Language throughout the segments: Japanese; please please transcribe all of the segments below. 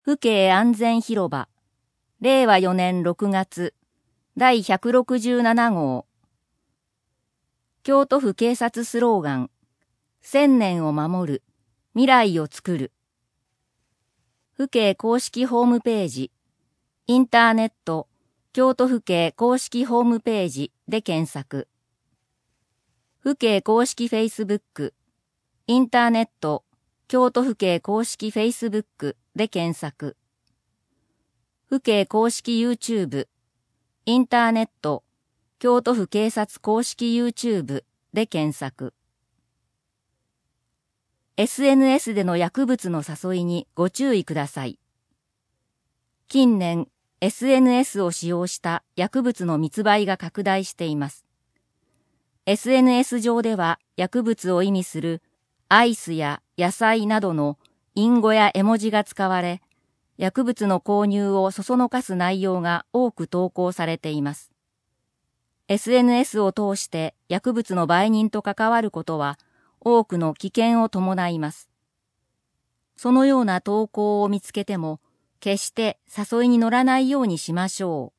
府警安全広場、令和4年6月、第167号。京都府警察スローガン、1000年を守る、未来をつくる。府警公式ホームページ、インターネット、京都府警公式ホームページで検索。府警公式フェイスブック、インターネット、京都府警公式フェイスブックで検索。府警公式 YouTube、インターネット、京都府警察公式 YouTube で検索。SNS での薬物の誘いにご注意ください。近年、SNS を使用した薬物の密売が拡大しています。SNS 上では薬物を意味するアイスや野菜などの隠語や絵文字が使われ、薬物の購入をそそのかす内容が多く投稿されています。SNS を通して薬物の売人と関わることは多くの危険を伴います。そのような投稿を見つけても、決して誘いに乗らないようにしましょう。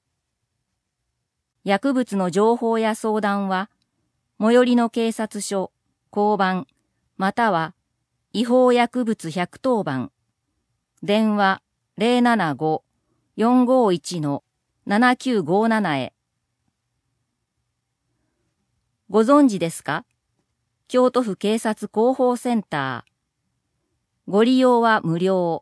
薬物の情報や相談は、最寄りの警察署、交番、または違法薬物110番、電話075-451-7957へ。ご存知ですか？京都府警察広報センター。ご利用は無料。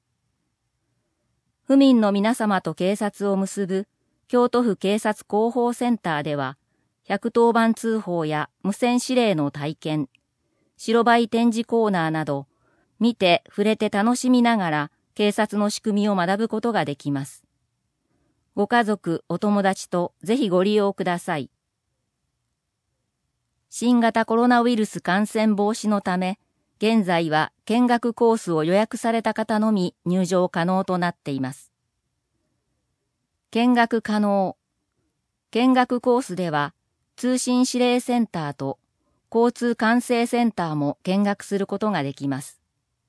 府民の皆様と警察を結ぶ京都府警察広報センターでは、110番通報や無線指令の体験、白バイ展示コーナーなど、見て触れて楽しみながら警察の仕組みを学ぶことができます。ご家族、お友達とぜひご利用ください。新型コロナウイルス感染防止のため、現在は見学コースを予約された方のみ入場可能となっています。見学可能。見学コースでは、通信指令センターと交通管制センターも見学することができます。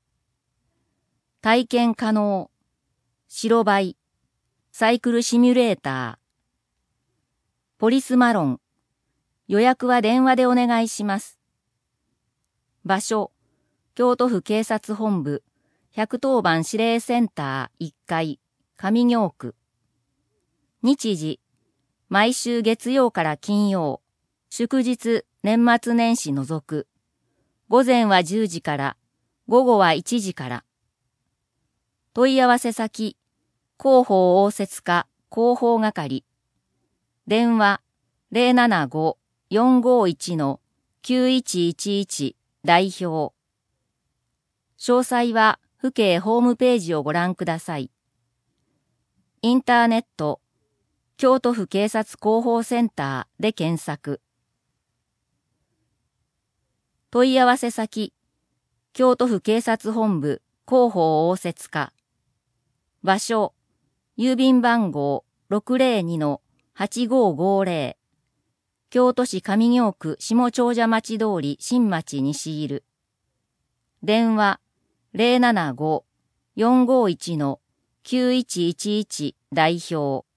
体験可能。白バイ、サイクルシミュレーター、ポリスマロン。予約は電話でお願いします。場所、京都府警察本部、110番指令センター1階、上京区。日時、毎週月曜から金曜、祝日、年末年始除く。午前は10時から、午後は1時から。問い合わせ先、広報応接課広報係。電話075-451-9111代表。詳細は府警ホームページをご覧ください。インターネット、京都府警察広報センターで検索。問い合わせ先、京都府警察本部広報応接課。場所、郵便番号 602-8550。京都市上京区下長者町通り新町西入。電話075-451-9111代表。